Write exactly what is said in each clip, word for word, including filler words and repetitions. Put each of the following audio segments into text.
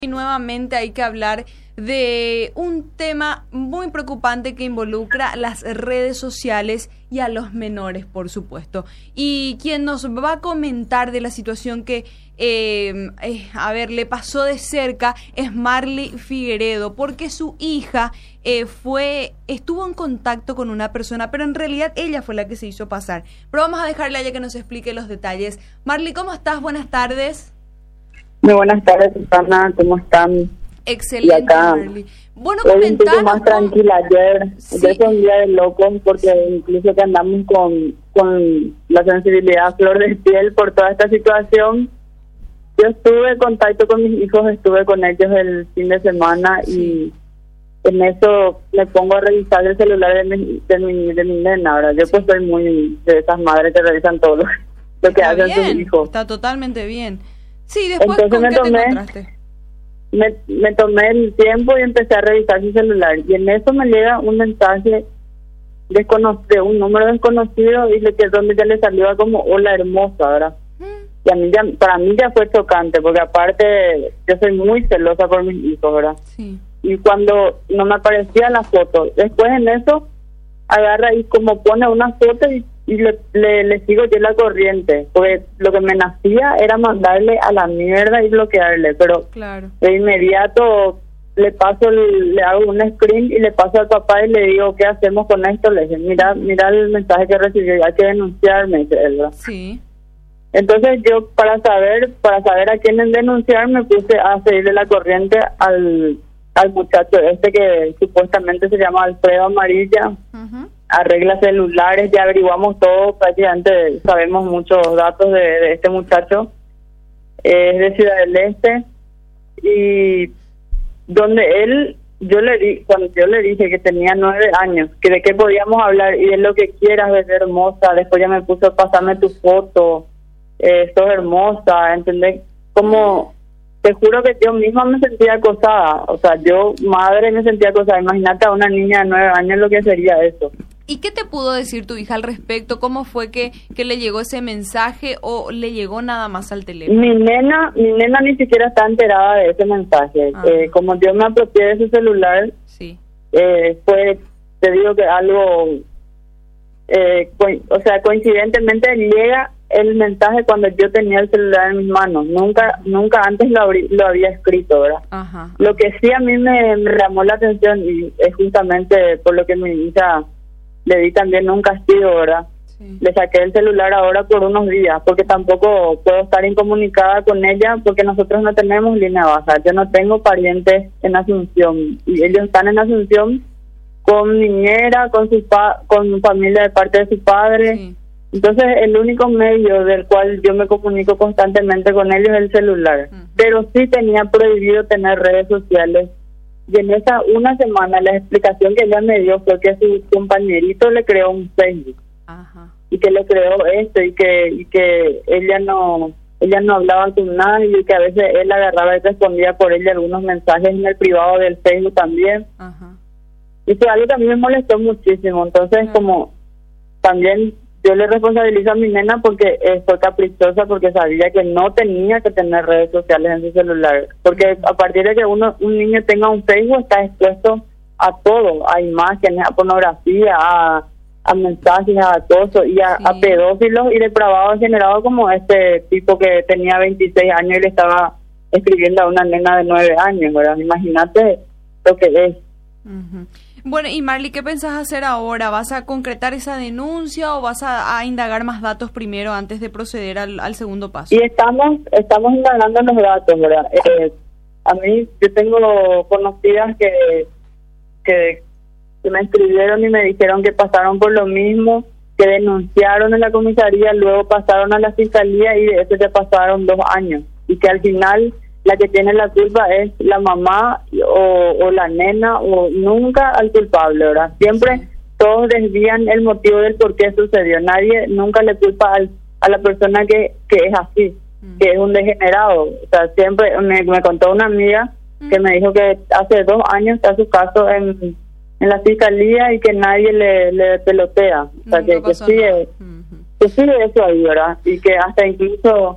Y nuevamente hay que hablar de un tema muy preocupante que involucra las redes sociales y a los menores, por supuesto. Y quien nos va a comentar de la situación que, eh, eh, a ver, le pasó de cerca es Marly Figueredo, porque su hija eh, fue, estuvo en contacto con una persona, pero en realidad ella fue la que se hizo pasar. Pero vamos a dejarle a ella que nos explique los detalles. Marly, ¿cómo estás? Buenas tardes. Muy buenas tardes, Susana, ¿cómo están? Excelente, Marly. Bueno, hoy un poco más cómo... tranquila ayer, sí. ayer fue un día de locos porque incluso que andamos con, con la sensibilidad a flor de piel por toda esta situación. Yo estuve en contacto con mis hijos, estuve con ellos el fin de semana sí. y en eso me pongo a revisar el celular de mi, de mi, de mi nena, ¿verdad? Yo sí. pues soy muy de esas madres que revisan todo lo, lo que Está hacen bien, sus hijos. Está totalmente bien. Sí, después, Entonces ¿con me qué tomé, te encontraste? Me, me tomé el tiempo y empecé a revisar su celular. Y en eso me llega un mensaje descono- de un número desconocido y le que donde ya le salió como hola hermosa, ¿verdad? Mm. Y a mí ya, para mí ya fue chocante, porque aparte yo soy muy celosa por mis hijos, ¿verdad? Sí. Y cuando no me aparecía la foto, después en eso agarra y como pone una foto y y le, le, le sigo yo la corriente, porque lo que me nacía era mandarle a la mierda y bloquearle, pero claro. de inmediato le paso, el, le hago un screen y le paso al papá y le digo, ¿qué hacemos con esto? Le dije, mira, mira el mensaje que recibió, hay que denunciarme, dice él, ¿verdad? Sí. Entonces yo para saber, para saber a quién denunciar me puse a seguirle la corriente al, al muchacho este que supuestamente se llama Alfredo Amarilla. Uh-huh. Arregla celulares, ya averiguamos todo, prácticamente sabemos muchos datos de, de este muchacho, es de Ciudad del Este, y donde él, yo le di, cuando yo le dije que tenía nueve años, que de qué podíamos hablar, y de lo que quieras, de hermosa, después ya me puso, pasame tu foto, eh, sos hermosa, ¿entendés? Como, te juro que yo misma me sentía acosada, o sea, yo, madre, me sentía acosada, imagínate a una niña de nueve años lo que sería eso. ¿Y qué te pudo decir tu hija al respecto? ¿Cómo fue que, que le llegó ese mensaje o le llegó nada más al teléfono? Mi nena, mi nena ni siquiera está enterada de ese mensaje. Ah. Eh, como yo me apropié de su celular, sí. eh, fue, te digo que algo, eh, co- o sea, coincidentemente llega el mensaje cuando yo tenía el celular en mis manos. Nunca, nunca antes lo, abrí, lo había escrito, ¿verdad? Ajá. Lo que sí a mí me, me llamó la atención y es justamente por lo que mi hija le di también un castigo, ¿verdad? Sí. Le saqué el celular ahora por unos días, porque tampoco puedo estar incomunicada con ella, porque nosotros no tenemos línea baja. Yo no tengo parientes en Asunción, y ellos están en Asunción con niñera, con su pa- con familia de parte de su padre. Sí. Entonces, el único medio del cual yo me comunico constantemente con ellos es el celular. Uh-huh. Pero sí tenía prohibido tener redes sociales. Y en esa una semana la explicación que ella me dio fue que su compañerito le creó un Facebook. Ajá. Y que le creó esto y que y que ella no ella no hablaba con nadie y que a veces él agarraba y respondía por ella algunos mensajes en el privado del Facebook también. Ajá. Y fue algo que a mí me molestó muchísimo. Entonces, ajá, como también yo le responsabilizo a mi nena porque eh, fue caprichosa, porque sabía que no tenía que tener redes sociales en su celular, porque a partir de que uno un niño tenga un Facebook está expuesto a todo, a imágenes, a pornografía, a, a mensajes, a acoso y a, sí. a pedófilos y depravados generados como este tipo que tenía veintiséis años y le estaba escribiendo a una nena de nueve años, ¿verdad? Imagínate lo que es. Uh-huh. Bueno, y Marly, ¿qué pensás hacer ahora? ¿Vas a concretar esa denuncia o vas a, a indagar más datos primero antes de proceder al, al segundo paso? Y estamos estamos indagando los datos, ¿verdad? Eh, a mí, yo tengo conocidas que, que, que me escribieron y me dijeron que pasaron por lo mismo, que denunciaron en la comisaría, luego pasaron a la fiscalía y de eso ya pasaron dos años. Y que al final la que tiene la culpa es la mamá o, o la nena o nunca al culpable, ¿verdad? Siempre sí. Todos desvían el motivo del por qué sucedió. Nadie nunca le culpa al, a la persona que, que es así, mm. que es un degenerado. O sea, siempre me, me contó una amiga mm. que me dijo que hace dos años está su caso en, en la fiscalía y que nadie le, le pelotea. O sea, que, que, sigue, mm-hmm. que sigue eso ahí, ¿verdad? Y que hasta incluso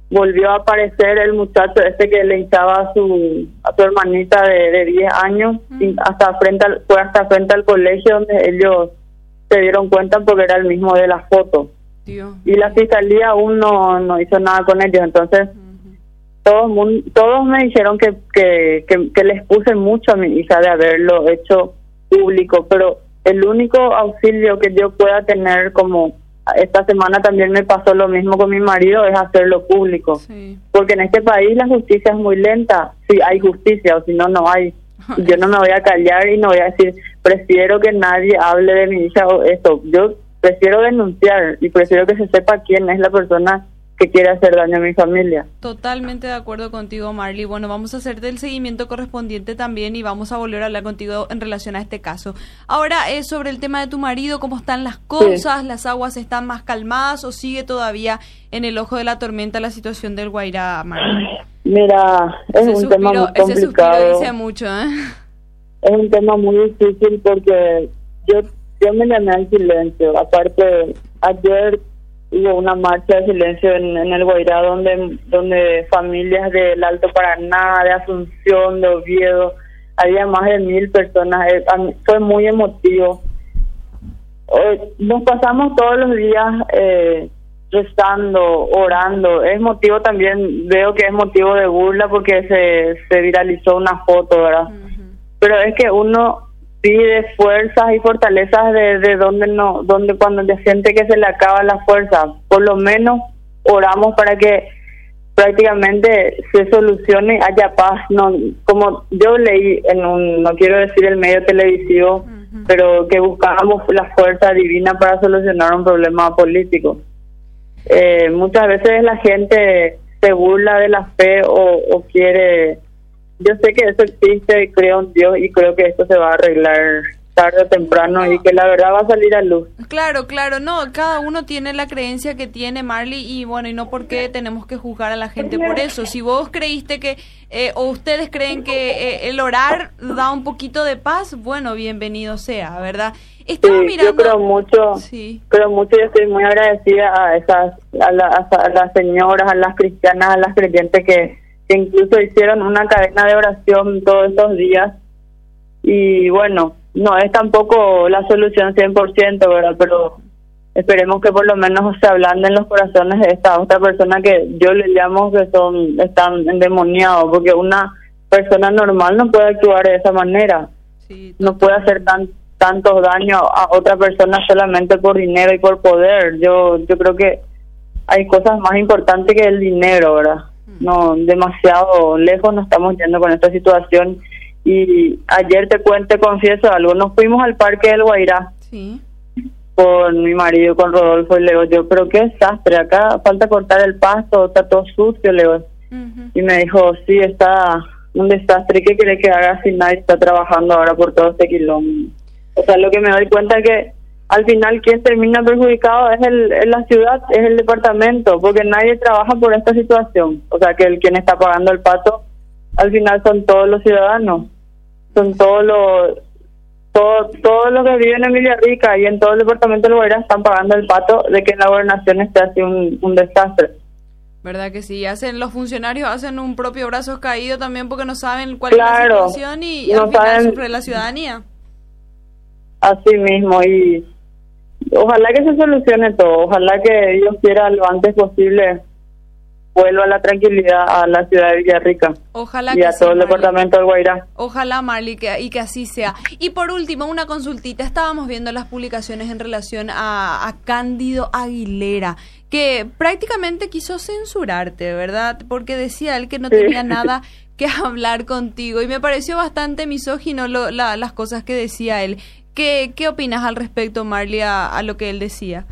volvió a aparecer el muchacho este que le hinchaba a su a su hermanita de, de diez años, mm. hasta frente al, fue hasta frente al colegio donde ellos se dieron cuenta porque era el mismo de la foto. Dios. Y la fiscalía aún no, no hizo nada con ellos, entonces uh-huh. todos todos me dijeron que, que, que, que les puse mucho a mi hija de haberlo hecho público, pero el único auxilio que yo pueda tener, como esta semana también me pasó lo mismo con mi marido, es hacerlo público. Sí. Porque en este país la justicia es muy lenta, si hay justicia o si no, no hay. Y yo no me voy a callar y no voy a decir, prefiero que nadie hable de mi hija o esto. Yo prefiero denunciar y prefiero que se sepa quién es la persona que quiere hacer daño a mi familia. Totalmente de acuerdo contigo, Marly. Bueno, vamos a hacerte el seguimiento correspondiente también y vamos a volver a hablar contigo en relación a este caso. Ahora, eh, sobre el tema de tu marido, ¿cómo están las cosas? Sí. ¿Las aguas están más calmadas o sigue todavía en el ojo de la tormenta la situación del Guairá, Marly? Mira, es ese un suspiro, tema muy complicado. Ese suspiro dice mucho, ¿eh? Es un tema muy difícil porque yo, yo me llamé al silencio. Aparte, ayer hubo una marcha de silencio en, en el Guairá donde donde familias del Alto Paraná, de Asunción, de Oviedo, había más de mil personas. Eh, fue muy emotivo. Eh, nos pasamos todos los días eh, rezando, orando. Es motivo también, veo que es motivo de burla porque se, se viralizó una foto, ¿verdad? Uh-huh. Pero es que uno pide fuerzas y fortalezas de, de donde no, donde cuando ya siente que se le acaba la fuerza, por lo menos oramos para que prácticamente se solucione, haya paz. No, como yo leí en un, no quiero decir el medio televisivo, uh-huh. pero que buscábamos la fuerza divina para solucionar un problema político. Eh, muchas veces la gente se burla de la fe o, o quiere. Yo sé que eso existe, creo en Dios y creo que esto se va a arreglar tarde o temprano no. y que la verdad va a salir a luz. Claro, claro, no, cada uno tiene la creencia que tiene, Marly, y bueno, y no porque tenemos que juzgar a la gente por eso. Si vos creíste que, eh, o ustedes creen que eh, el orar da un poquito de paz, bueno, bienvenido sea, ¿verdad? Estaba sí, mirando... yo creo mucho, sí. creo mucho y estoy muy agradecida a esas, a, la, a las señoras, a las cristianas, a las creyentes que que incluso hicieron una cadena de oración todos estos días. Y bueno, no es tampoco la solución cien por ciento, ¿verdad? Pero esperemos que por lo menos se ablanden los corazones de esta otra persona que yo le llamo que son están endemoniados, porque una persona normal no puede actuar de esa manera. Sí, no puede hacer tan tantos daños a otra persona solamente por dinero y por poder. Yo yo creo que hay cosas más importantes que el dinero, ¿verdad? No, demasiado lejos nos estamos yendo con esta situación. Y ayer te cuento, confieso algo, nos fuimos al parque del Guairá sí. con mi marido, con Rodolfo, y le digo yo, pero qué desastre, acá falta cortar el pasto, está todo sucio, le digo. Uh-huh. Y me dijo, sí, está un desastre, ¿qué quiere que haga si nadie está trabajando ahora por todo este quilombo? O sea, lo que me doy cuenta es que al final quien termina perjudicado es, el, es la ciudad, es el departamento, porque nadie trabaja por esta situación. O sea, que el quien está pagando el pato, al final son todos los ciudadanos, son todos los todo, todos los que viven en Villarrica y en todo el departamento del Guairá están pagando el pato de que en la gobernación esté así un, un desastre. ¿Verdad que sí? Hacen los funcionarios hacen un propio brazo caído también porque no saben cuál claro, es la situación y, y no al final saben, sufre la ciudadanía. Así mismo, y ojalá que se solucione todo, ojalá que Dios quiera lo antes posible vuelva la tranquilidad a la ciudad de Villarrica. Ojalá y que a sí, todo el Marly. departamento del Guairá. Ojalá, Marly, que, y que así sea. Y por último, una consultita. Estábamos viendo las publicaciones en relación a, a Cándido Aguilera, que prácticamente quiso censurarte, ¿verdad? Porque decía él que no sí. tenía nada que hablar contigo. Y me pareció bastante misógino lo, la, las cosas que decía él. ¿Qué, qué opinas al respecto, Marly, a, a lo que él decía?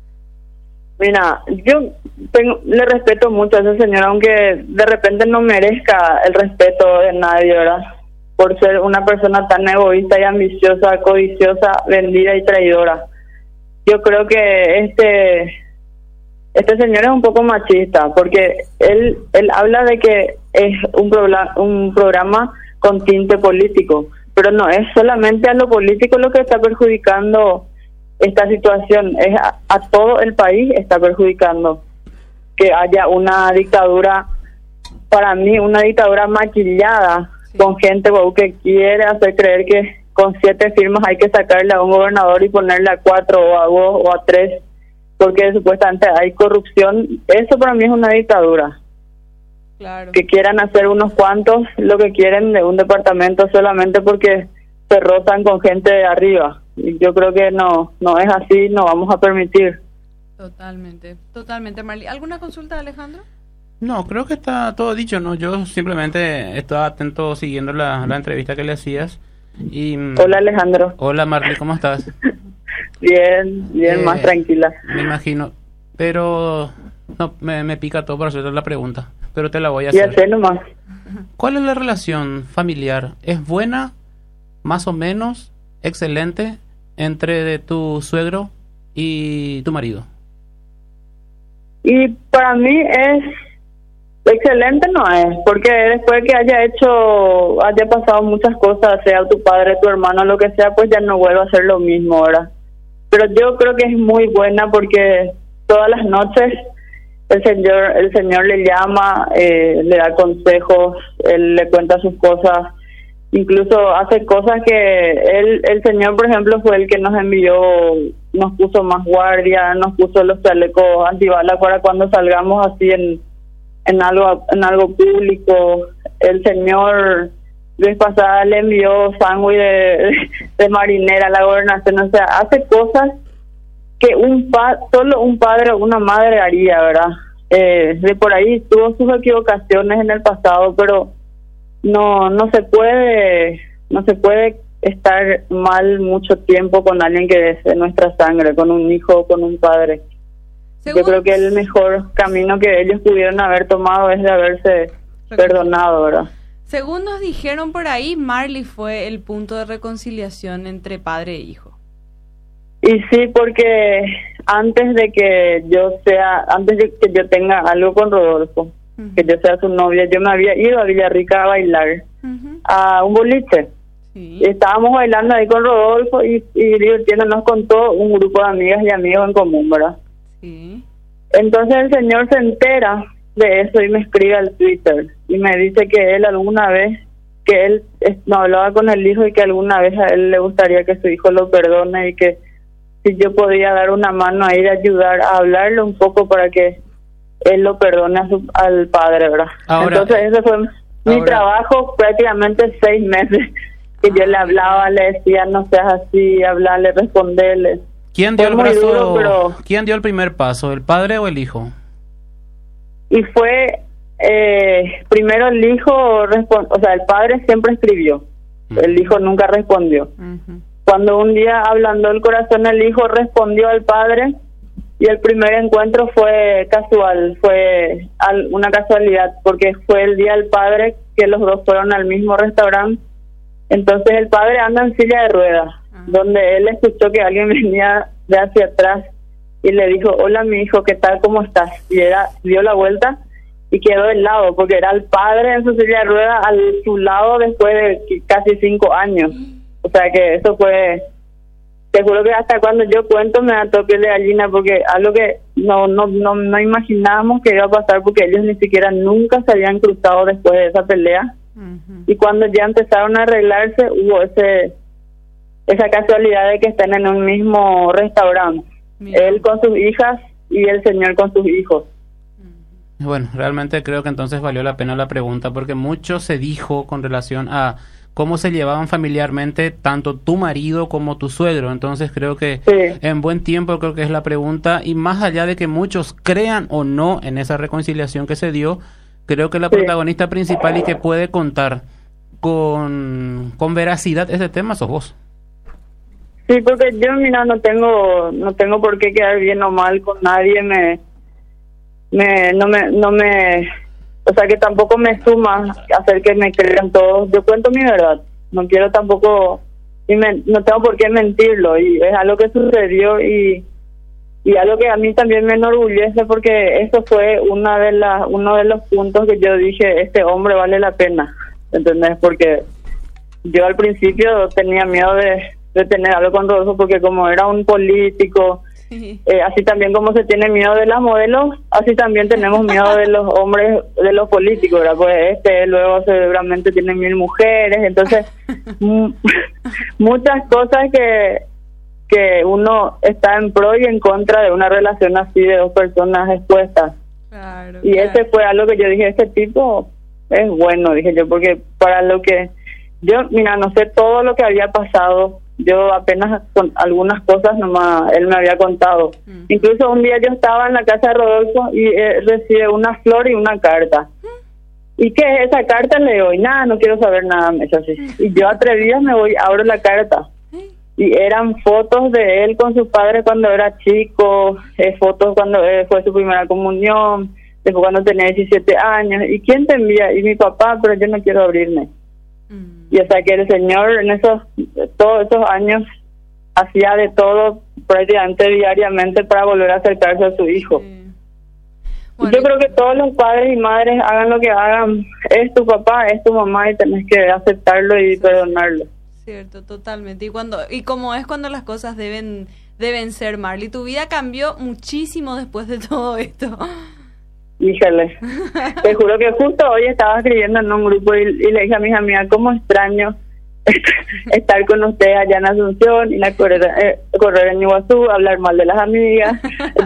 Mira, yo tengo, le respeto mucho a ese señor, aunque de repente no merezca el respeto de nadie, ¿verdad? Por ser una persona tan egoísta y ambiciosa, codiciosa, vendida y traidora. Yo creo que este este señor es un poco machista, porque él él habla de que es un, programa, un programa con tinte político, pero no es solamente a lo político lo que está perjudicando esta situación, es a, a todo el país está perjudicando. que haya una dictadura, para mí una dictadura maquillada, sí, con gente wow, que quiere hacer creer que con siete firmas hay que sacarle a un gobernador y ponerle a cuatro o a dos o a tres, porque supuestamente hay corrupción. Eso para mí es una dictadura. Claro. Que quieran hacer unos cuantos lo que quieren de un departamento solamente porque se rozan con gente de arriba. Y yo creo que no, no es así, no vamos a permitir. Totalmente, totalmente, Marley. ¿Alguna consulta, Alejandro? No, creo que está todo dicho, ¿no? Yo simplemente estaba atento siguiendo la, la entrevista que le hacías. Y, hola, Alejandro. Hola, Marley, ¿cómo estás? Bien, bien, eh, más tranquila. Me imagino, pero no, me, me pica todo para hacer la pregunta, pero te la voy a hacer. Ya sé nomás. ¿Cuál es la relación familiar? ¿Es buena, más o menos, excelente, entre tu suegro y tu marido? Y para mí es excelente, no es, porque después que haya hecho, haya pasado muchas cosas, sea tu padre, tu hermano, lo que sea, pues ya no vuelvo a hacer lo mismo ahora. Pero yo creo que es muy buena porque todas las noches el señor el señor le llama, eh, le da consejos, él le cuenta sus cosas, incluso hace cosas que él, el señor, por ejemplo, fue el que nos envió, nos puso más guardia, nos puso los chalecos antibalas para cuando salgamos así en en algo en algo público. El señor vez pasada le envió sándwich de, de marinera a la gobernación. O sea, hace cosas que un pa, solo un padre o una madre haría, ¿verdad? Eh, de por ahí tuvo sus equivocaciones en el pasado, pero no no se puede no se puede estar mal mucho tiempo con alguien que es de nuestra sangre, con un hijo o con un padre. Según... Yo creo que el mejor camino que ellos pudieron haber tomado es de haberse perdonado, ¿verdad? Según nos dijeron por ahí, Marley fue el punto de reconciliación entre padre e hijo. Y sí, porque antes de que yo sea, antes de que yo tenga algo con Rodolfo, uh-huh, que yo sea su novia, yo me había ido a Villarrica a bailar, uh-huh, a un boliche. Sí. Y estábamos bailando ahí con Rodolfo y, y divirtiéndonos con todo un grupo de amigas y amigos en común, ¿verdad? Sí. Entonces el señor se entera de eso y me escribe al Twitter y me dice que él alguna vez, que él no hablaba con el hijo y que alguna vez a él le gustaría que su hijo lo perdone y que si yo podía dar una mano ahí de ayudar a hablarle un poco para que él lo perdone a su, al padre, ¿verdad? Ahora, entonces ese fue ahora, mi trabajo prácticamente seis meses, que yo le hablaba, le decía no seas así, hablarle, responderle. ¿Quién dio el brazo, duro, pero... ¿Quién dio el primer paso, el padre o el hijo? Y fue eh, primero el hijo, o sea, el padre siempre escribió, uh-huh, el hijo nunca respondió. Uh-huh. Cuando un día hablando el corazón, el hijo respondió al padre y el primer encuentro fue casual, fue al, una casualidad, porque fue el día del padre que los dos fueron al mismo restaurante. Entonces el padre anda en silla de ruedas, uh-huh, donde él escuchó que alguien venía de hacia atrás y le dijo, hola mi hijo, ¿qué tal? ¿Cómo estás? Y era, dio la vuelta y quedó del lado, porque era el padre en su silla de ruedas al su lado después de casi cinco años. O sea que eso fue, te juro que hasta cuando yo cuento me da toque de gallina, porque algo que no, no, no, no imaginábamos que iba a pasar, porque ellos ni siquiera nunca se habían cruzado después de esa pelea. Uh-huh. Y cuando ya empezaron a arreglarse, hubo ese esa casualidad de que estén en un mismo restaurante. Mira. Él con sus hijas y el señor con sus hijos. Bueno, realmente creo que entonces valió la pena la pregunta, porque mucho se dijo con relación a cómo se llevaban familiarmente tanto tu marido como tu suegro. Entonces creo que sí, en buen tiempo creo que es la pregunta, y más allá de que muchos crean o no en esa reconciliación que se dio, creo que la sí, protagonista principal y que puede contar con, con veracidad este tema sos vos. Sí, porque yo, mira, no tengo no tengo por qué quedar bien o mal con nadie, me me no me no me o sea que tampoco me suma hacer que me crean todos. Yo cuento mi verdad, no quiero tampoco y me, no tengo por qué mentirlo, y es algo que sucedió y y algo que a mí también me enorgullece, porque eso fue una de las uno de los puntos que yo dije, este hombre vale la pena, ¿entendés? Porque yo al principio tenía miedo de de tener algo con Rodolfo, porque como era un político, Sí. Eh, así también como se tiene miedo de las modelos, así también tenemos miedo de los hombres, de los políticos, ¿verdad? Pues este luego seguramente tiene mil mujeres, entonces m- muchas cosas que que uno está en pro y en contra de una relación así de dos personas expuestas. Claro, y claro. Ese fue algo que yo dije, este tipo es bueno, dije yo, porque para lo que yo, mira, no sé todo lo que había pasado, yo apenas con algunas cosas nomás él me había contado. Uh-huh. Incluso un día yo estaba en la casa de Rodolfo y eh, recibe una flor y una carta. Uh-huh. ¿Y qué es esa carta? Le digo, y nada, no quiero saber nada, me dice así. Uh-huh. Y yo atrevida me voy, abro la carta. Y eran fotos de él con sus padres cuando era chico, eh, fotos cuando eh, fue su primera comunión, después cuando tenía diecisiete años. ¿Y quién te envía? Y mi papá, pero yo no quiero abrirme. Mm. Y o sea que el señor en esos todos esos años hacía de todo prácticamente diariamente para volver a acercarse a su hijo. Sí. Bueno, yo creo que todos los padres y madres, hagan lo que hagan, es tu papá, es tu mamá y tenés que aceptarlo y sí. perdonarlo. Cierto, totalmente. Y cuando y como es cuando las cosas deben deben ser, Marly. Tu vida cambió muchísimo después de todo esto. Híjole, te juro que justo hoy estaba escribiendo en un grupo y, y le dije a mis amigas, cómo extraño estar con ustedes allá en Asunción, y la correr, eh, correr en Iguazú, hablar mal de las amigas.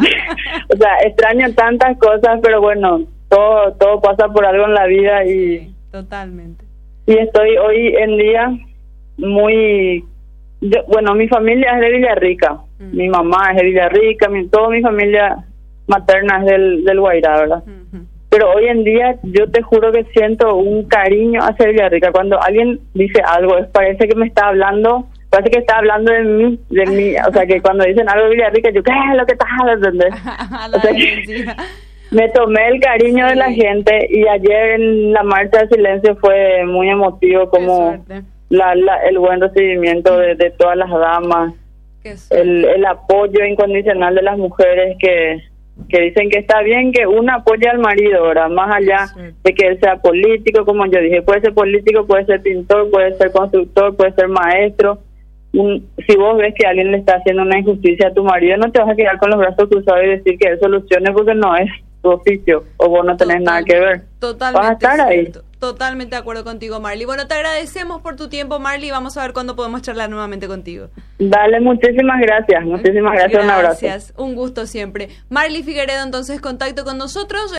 O sea, extraño tantas cosas, pero bueno, todo todo pasa por algo en la vida y... Sí, totalmente. Y estoy hoy en día... muy yo, bueno, mi familia es de Villarrica, uh-huh. mi mamá es de Villarrica, mi, toda mi familia materna es del, del Guairá, ¿verdad? Uh-huh. Pero hoy en día yo te juro que siento un cariño hacia Villarrica. Cuando alguien dice algo, es, parece que me está hablando, parece que está hablando de mí, de mí, o sea que cuando dicen algo de Villarrica, yo, ¿qué es lo que estás hablando? O sea que me tomé el cariño sí. de la gente, y ayer en la marcha del silencio fue muy emotivo, como La, la, el buen recibimiento de, de todas las damas, el, el apoyo incondicional de las mujeres que, que dicen que está bien que una apoye al marido, ¿verdad? Más allá de que él sea político, como yo dije, puede ser político, puede ser pintor, puede ser constructor, puede ser maestro. Un, si vos ves que alguien le está haciendo una injusticia a tu marido, no te vas a quedar con los brazos cruzados y decir que él solucione, porque no es tu oficio, o vos no tenés Total, nada que ver. Totalmente vas a estar cierto. ahí. Totalmente de acuerdo contigo, Marly. Bueno, te agradecemos por tu tiempo, Marly. Vamos a ver cuándo podemos charlar nuevamente contigo. Dale, muchísimas gracias. Muchísimas gracias. Gracias. Un abrazo. Un gusto siempre. Marly Figueredo, entonces, contacto con nosotros.